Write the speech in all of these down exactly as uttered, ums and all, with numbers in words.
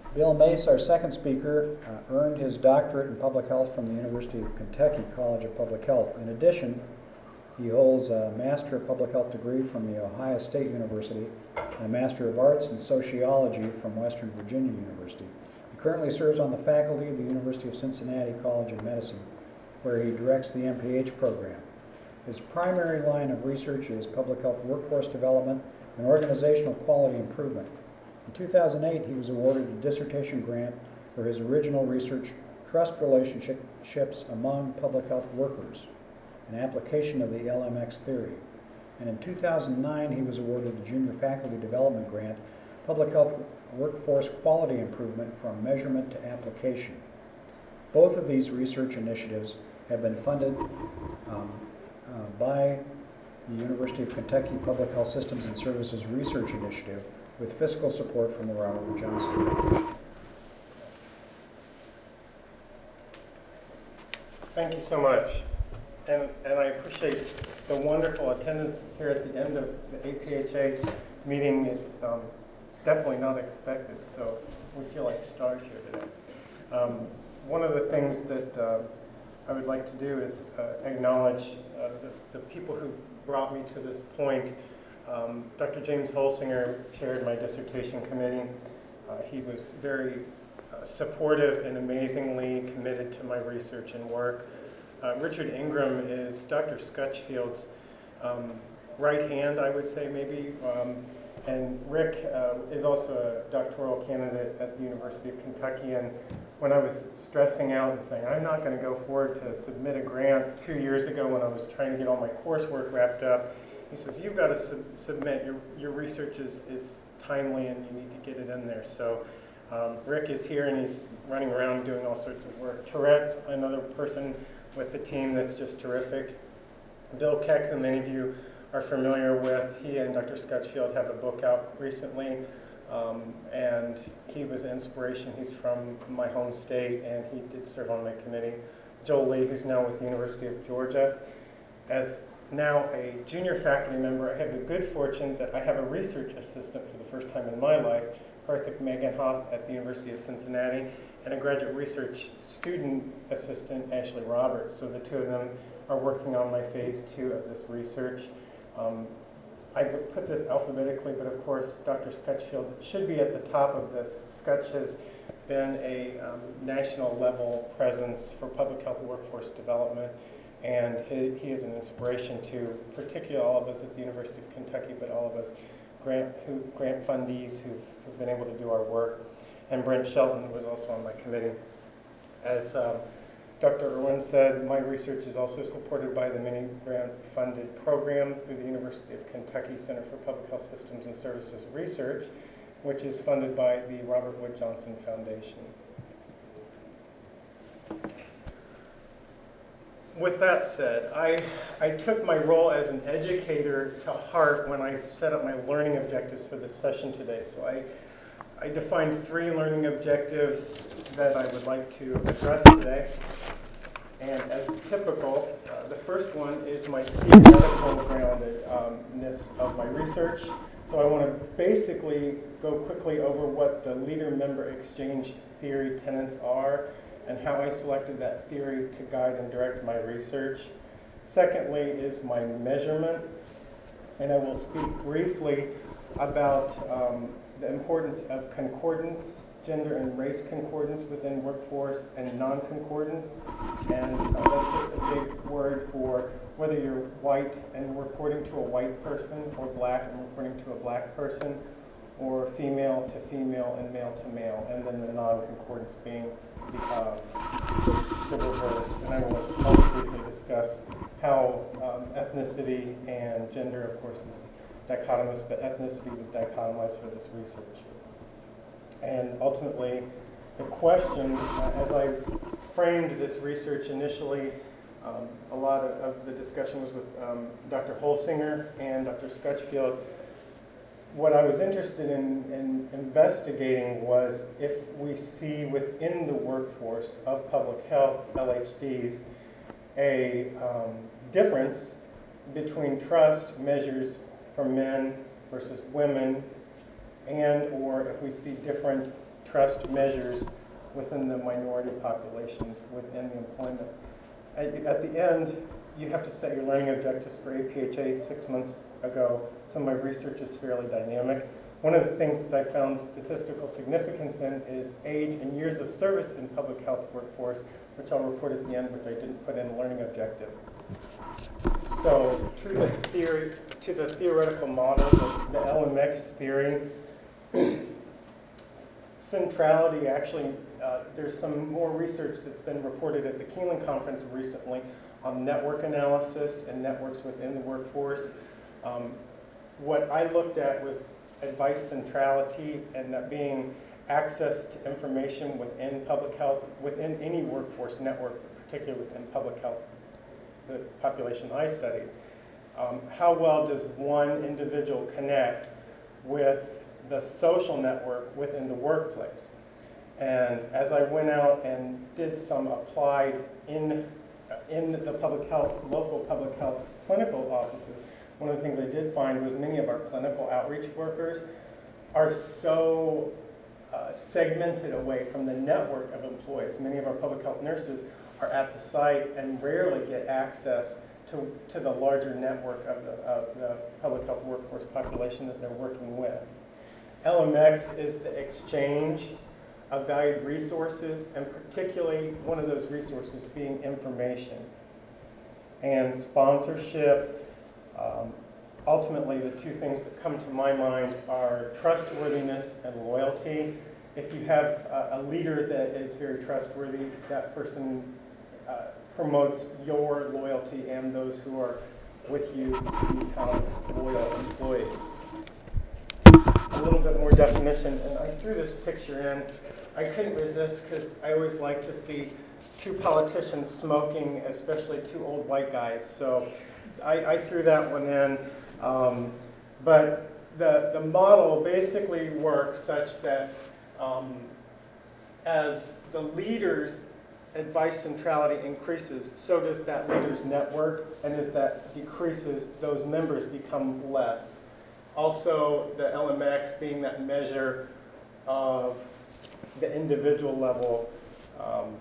Bill Mace, our second speaker, uh, earned his doctorate in public health from the University of Kentucky College of Public Health. In addition, he holds a Master of Public Health degree from the Ohio State University and a Master of Arts in Sociology from Western Virginia University. He currently serves on the faculty of the University of Cincinnati College of Medicine, where he directs the M P H program. His primary line of research is public health workforce development and organizational quality improvement. In two thousand eight, he was awarded a dissertation grant for his original research, Trust Relationships Among Public Health Workers, an application of the L M X theory. And in two thousand nine, he was awarded the Junior Faculty Development Grant, Public Health Workforce Quality Improvement from Measurement to Application. Both of these research initiatives have been funded um, uh, by the University of Kentucky Public Health Systems and Services Research Initiative with fiscal support from the Robert Wood Johnson. Thank you so much. And, and I appreciate the wonderful attendance here at the end of the A P H A meeting. It's um, definitely not expected, so we feel like stars here today. Um, one of the things that uh, I would like to do is uh, acknowledge uh, the, the people who brought me to this point. Um, Doctor James Holsinger chaired my dissertation committee. Uh, he was very uh, supportive and amazingly committed to my research and work. Uh, Richard Ingram is Doctor Scutchfield's um, right hand, I would say maybe, um, and Rick uh, is also a doctoral candidate at the University of Kentucky. And when I was stressing out and saying, I'm not going to go forward to submit a grant two years ago when I was trying to get all my coursework wrapped up, he says, you've got to sub submit. Your, your research is, is timely and you need to get it in there. So um, Rick is here and he's running around doing all sorts of work. Tourette's, another person with the team that's just terrific. Bill Keck, who many of you are familiar with, he and Doctor Scutchfield have a book out recently, um, and he was an inspiration. He's from my home state, and he did serve on my committee. Joel Lee, who's now with the University of Georgia. As now a junior faculty member, I have the good fortune that I have a research assistant for the first time in my life, Karthik Meganhoff at the University of Cincinnati, and a graduate research student assistant, Ashley Roberts. So the two of them are working on my phase two of this research. Um, I put this alphabetically, but of course, Doctor Scutchfield should be at the top of this. Scutch has been a um, national level presence for public health workforce development, and he, he is an inspiration to particularly all of us at the University of Kentucky, but all of us grant, who, grant fundees who've, who've been able to do our work. And Brent Shelton was also on my committee. As um, Doctor Irwin said, my research is also supported by the mini grant funded program through the University of Kentucky Center for Public Health Systems and Services Research, which is funded by the Robert Wood Johnson Foundation. With that said, I, I took my role as an educator to heart when I set up my learning objectives for this session today. So I I defined three learning objectives that I would like to address today. And as typical, uh, the first one is my theoretical groundedness of my research. So I want to basically go quickly over what the leader-member exchange theory tenets are and how I selected that theory to guide and direct my research. Secondly is my measurement, and I will speak briefly about um, the importance of concordance, gender and race concordance within workforce, and non-concordance. And uh, that's just a big word for whether you're white and reporting to a white person, or black and reporting to a black person, or female to female and male to male, and then the non-concordance being the, uh, the, the reverse. And I will also briefly discuss how um, ethnicity and gender, of course, is dichotomous, but ethnicity was dichotomized for this research. And ultimately, the question, uh, as I framed this research initially, um, a lot of, of the discussion was with um, Doctor Holsinger and Doctor Scutchfield. What I was interested in, in investigating was if we see within the workforce of public health, L H Ds, a um, difference between trust measures for men versus women, and or if we see different trust measures within the minority populations within the employment. At, at the end, you have to set your learning objectives for A P H A six months ago, so my research is fairly dynamic. One of the things that I found statistical significance in is age and years of service in public health workforce, which I'll report at the end, which I didn't put in a learning objective. So to the theory, to the theoretical model, the, the L M X theory, centrality actually, uh, there's some more research that's been reported at the Keeneland Conference recently on network analysis and networks within the workforce. Um, what I looked at was advice centrality, and that being access to information within public health, within any workforce network, particularly within public health, the population I studied. Um, how well does one individual connect with the social network within the workplace? And as I went out and did some applied in, in the public health, local public health clinical offices, one of the things I did find was many of our clinical outreach workers are so uh, segmented away from the network of employees. Many of our public health nurses are at the site and rarely get access to, to the larger network of the, of the public health workforce population that they're working with. L M X is the exchange of valued resources, and particularly one of those resources being information and sponsorship. Um, ultimately, the two things that come to my mind are trustworthiness and loyalty. If you have a, a leader that is very trustworthy, that person uh, promotes your loyalty and those who are with you to become loyal employees. A little bit more definition, and I threw this picture in. I couldn't resist because I always like to see two politicians smoking, especially two old white guys. So I, I threw that one in. Um, but the, the model basically works such that um, as the leader's advice centrality increases, so does that leader's network, and as that decreases, those members become less. Also, the L M X being that measure of the individual level um,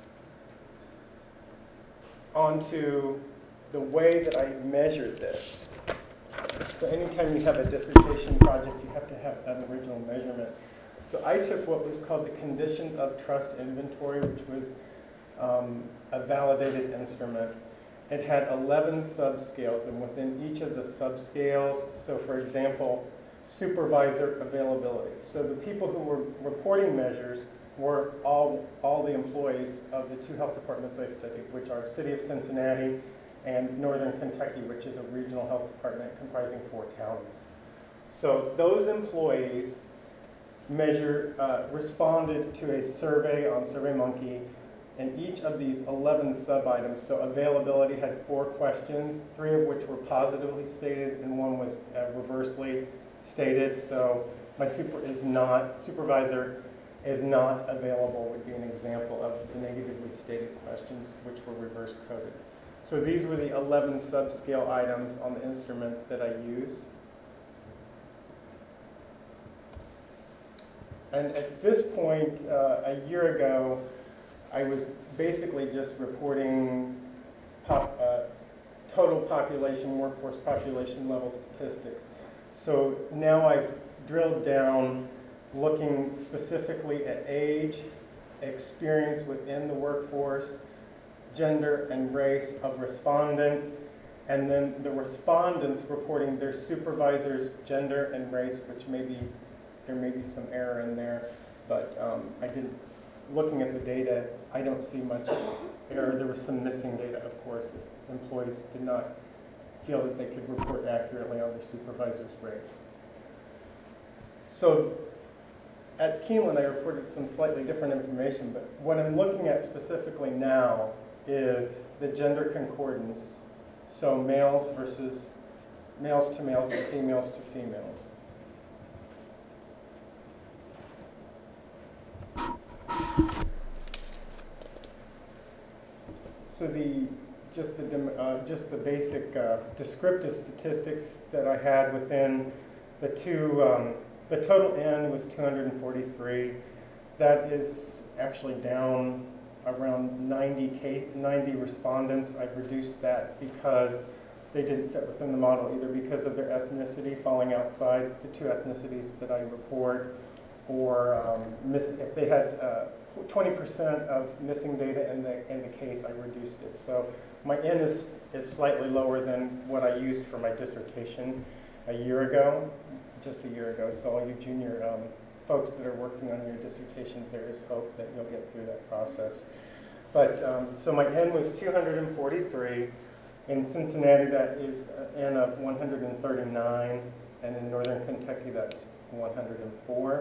onto the way that I measured this. So anytime you have a dissertation project, you have to have an original measurement. So I took what was called the Conditions of Trust Inventory, which was um, a validated instrument. It had eleven subscales, and within each of the subscales, so for example, supervisor availability. So the people who were reporting measures were all, all the employees of the two health departments I studied, which are City of Cincinnati and Northern Kentucky, which is a regional health department comprising four counties. So those employees measure, uh, responded to a survey on SurveyMonkey, and each of these eleven sub-items, so availability had four questions, three of which were positively stated and one was uh, reversely stated. So my super is not, supervisor is not available would be an example of the negatively stated questions, which were reverse coded. So these were the eleven subscale items on the instrument that I used. And at this point, uh, a year ago, I was basically just reporting pop, uh, total population, workforce population level statistics. So now I've drilled down looking specifically at age, experience within the workforce, gender and race of respondent, and then the respondents reporting their supervisors' gender and race, which may be, there may be some error in there, but um, I didn't, looking at the data, I don't see much error. There was some missing data, of course, if employees did not feel that they could report accurately on their supervisor's race. So at Keeneland, I reported some slightly different information, but what I'm looking at specifically now is the gender concordance. So males versus males to males and females to females. So the just the uh, just the basic uh, descriptive statistics that I had within the two, um, the total N was two hundred forty-three. that is actually down around ninety, K, ninety respondents. I've reduced that because they didn't fit within the model, either because of their ethnicity falling outside the two ethnicities that I report, or um, miss, if they had uh, twenty percent of missing data in the, in the case, I reduced it. So my N is, is slightly lower than what I used for my dissertation a year ago, just a year ago. So all you junior um, folks that are working on your dissertations, there is hope that you'll get through that process. But um, so my N was two hundred forty-three. In Cincinnati, that is an N of one hundred thirty-nine, and in Northern Kentucky, that's one hundred four.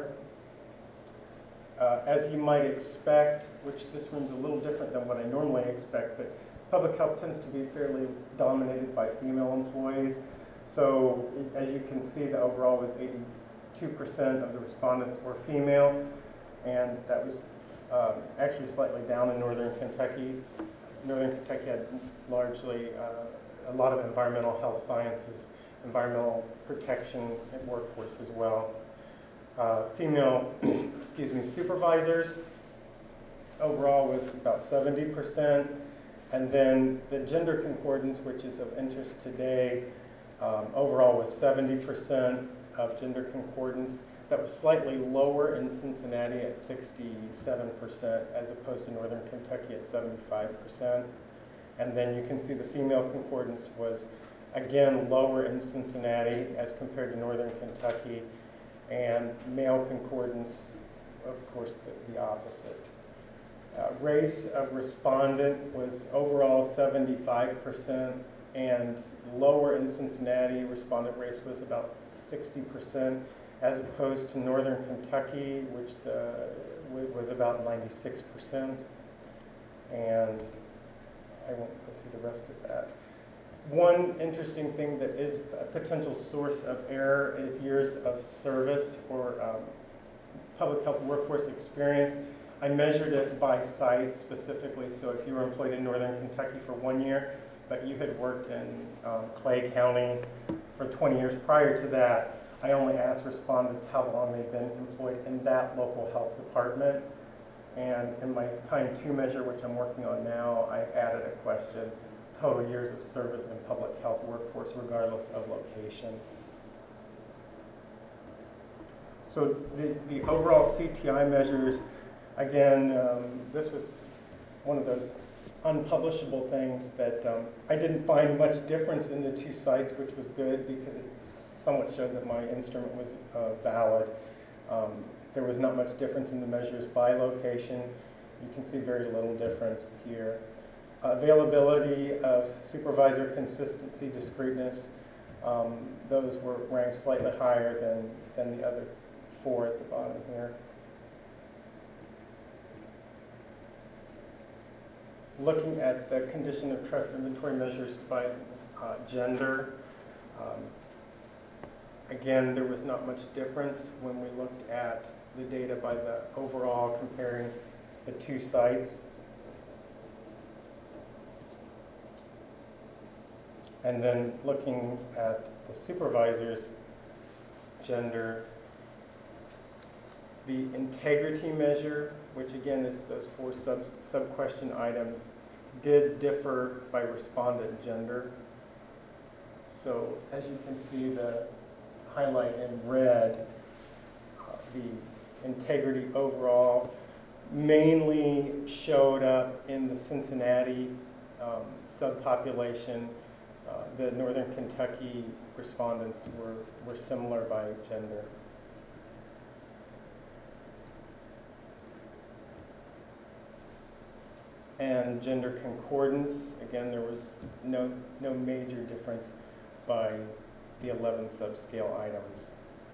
Uh, as you might expect, which this room's a little different than what I normally expect, but public health tends to be fairly dominated by female employees. So it, as you can see, the overall was eighty-two percent of the respondents were female, and that was uh, actually slightly down in Northern Kentucky. Northern Kentucky had largely uh, a lot of environmental health sciences, environmental protection and workforce as well. Uh, female, excuse me, supervisors overall was about seventy percent, and then the gender concordance, which is of interest today, um, overall was seventy percent of gender concordance. That was slightly lower in Cincinnati at sixty-seven percent as opposed to Northern Kentucky at seventy-five percent. And then you can see the female concordance was again lower in Cincinnati as compared to Northern Kentucky, and male concordance, of course, the, the opposite. Uh, race of respondent was overall seventy-five percent, and lower in Cincinnati, respondent race was about sixty percent, as opposed to Northern Kentucky, which the, was about ninety-six percent. And I won't go through the rest of that. One interesting thing that is a potential source of error is years of service or um, public health workforce experience. I measured it by site specifically, so if you were employed in Northern Kentucky for one year, but you had worked in um, Clay County for twenty years prior to that, I only asked respondents how long they've been employed in that local health department. And in my time two measure, which I'm working on now, I added a question, total years of service in public health workforce, regardless of location. So the, the overall C T I measures, again, um, this was one of those unpublishable things that um, I didn't find much difference in the two sites, which was good because it somewhat showed that my instrument was uh, valid. Um, there was not much difference in the measures by location. You can see very little difference here. Uh, availability of supervisor consistency, discreteness, um, those were ranked slightly higher than, than the other four at the bottom here. Looking at the condition of trust inventory measures by uh, gender, um, again, there was not much difference when we looked at the data by the overall, comparing the two sites. And then looking at the supervisor's gender, the integrity measure, which again is those four sub, sub question items, did differ by respondent gender. So as you can see, the highlight in red, uh, the integrity overall mainly showed up in the Cincinnati um, subpopulation. Uh, the Northern Kentucky respondents were, were similar by gender. And gender concordance, again, there was no, no major difference by the eleven subscale items.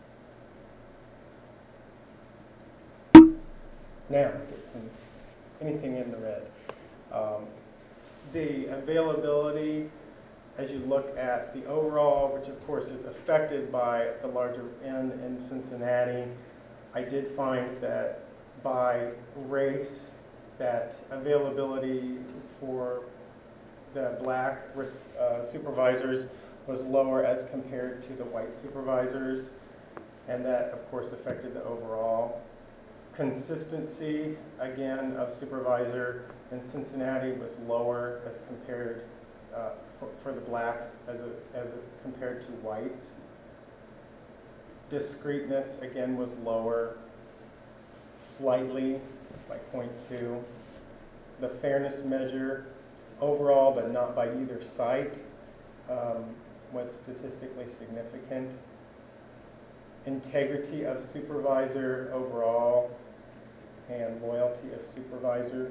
Now, get some, anything in the red. Um, the availability, as you look at the overall, which of course is affected by the larger N in Cincinnati, I did find that by race, that availability for the black uh, supervisors was lower as compared to the white supervisors, and that of course affected the overall. Consistency, again, of supervisor in Cincinnati was lower as compared uh, for, for the blacks as a, as a, compared to whites. Discreteness, again, was lower slightly by zero point two. The fairness measure, overall but not by either site, um, was statistically significant. Integrity of supervisor overall and loyalty of supervisor.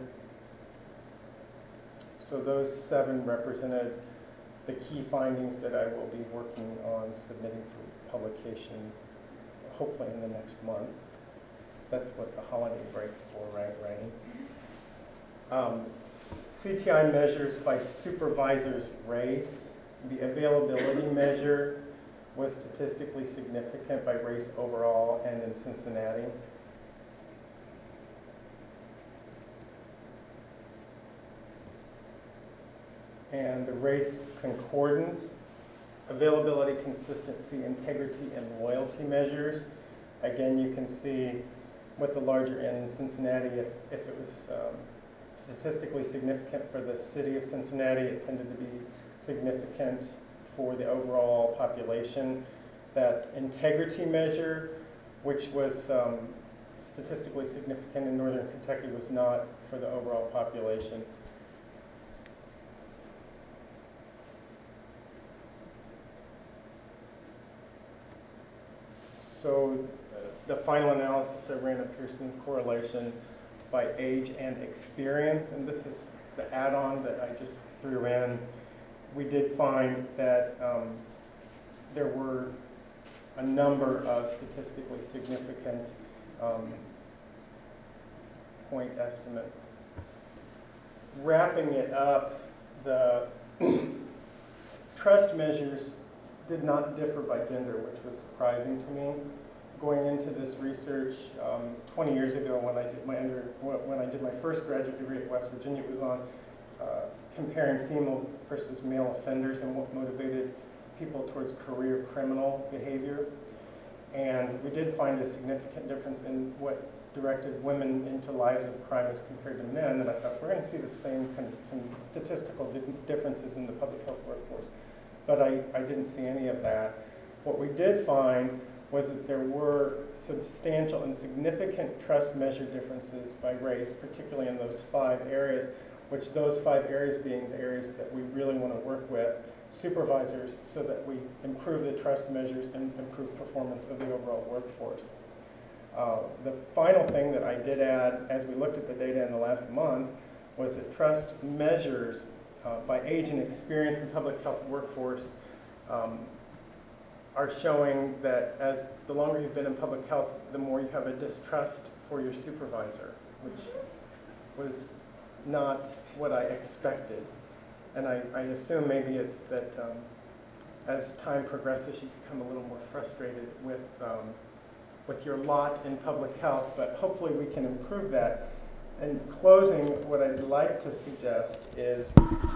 So those seven represented the key findings that I will be working on submitting for publication, hopefully in the next month. That's what the holiday break's for, right, Rainey? Um, C T I measures by supervisor's race. The availability measure was statistically significant by race overall and in Cincinnati. And the race concordance, availability, consistency, integrity, and loyalty measures. Again, you can see with the larger N in Cincinnati, if, if it was um, statistically significant for the city of Cincinnati, it tended to be significant for the overall population. That integrity measure, which was um, statistically significant in Northern Kentucky, was not for the overall population. So uh, the final analysis, I ran a Pearson's correlation by age and experience, and this is the add-on that I just threw in. We did find that um, there were a number of statistically significant um, point estimates. Wrapping it up, the trust measures did not differ by gender, which was surprising to me. Going into this research um, twenty years ago, when I did my under when I did my first graduate degree at West Virginia, it was on uh, comparing female versus male offenders and what motivated people towards career criminal behavior. And we did find a significant difference in what directed women into lives of crime as compared to men. And I thought we're going to see the same kind of some statistical di differences in the public health workforce. But I, I didn't see any of that. What we did find was that there were substantial and significant trust measure differences by race, particularly in those five areas, which those five areas being the areas that we really want to work with supervisors so that we improve the trust measures and improve performance of the overall workforce. Uh, the final thing that I did add as we looked at the data in the last month was that trust measures uh, by age and experience in public health workforce um, are showing that as the longer you've been in public health, the more you have a distrust for your supervisor, which was not what I expected. And I, I assume maybe it's that um, as time progresses, you become a little more frustrated with, um, with your lot in public health, but hopefully we can improve that. In closing, what I'd like to suggest is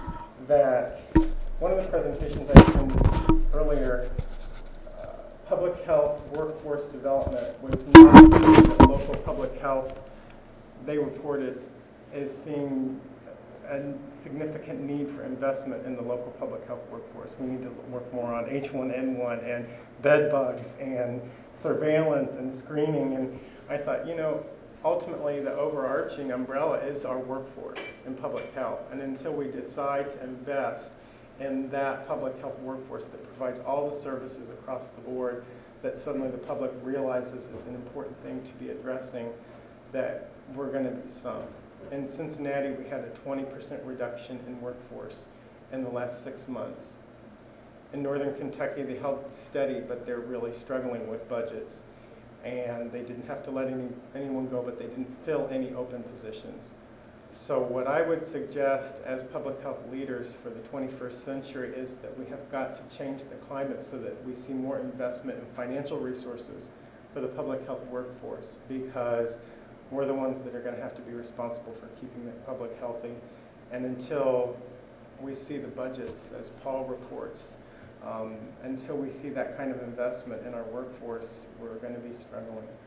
that one of the presentations I attended earlier, uh, public health workforce development, was not something that local public health, they reported, is seeing a significant need for investment in the local public health workforce. We need to work more on H one N one and bed bugs and surveillance and screening. And I thought, you know, ultimately the overarching umbrella is our workforce in public health. And until we decide to invest in that public health workforce that provides all the services across the board that suddenly the public realizes is an important thing to be addressing, that we're going to be sunk. In Cincinnati, we had a twenty percent reduction in workforce in the last six months. In Northern Kentucky, they held steady, but they're really struggling with budgets. And they didn't have to let any, anyone go, but they didn't fill any open positions. So what I would suggest as public health leaders for the twenty-first century is that we have got to change the climate so that we see more investment in financial resources for the public health workforce, because we're the ones that are going to have to be responsible for keeping the public healthy. And until we see the budgets, as Paul reports, um, until we see that kind of investment in our workforce, we're going to be struggling.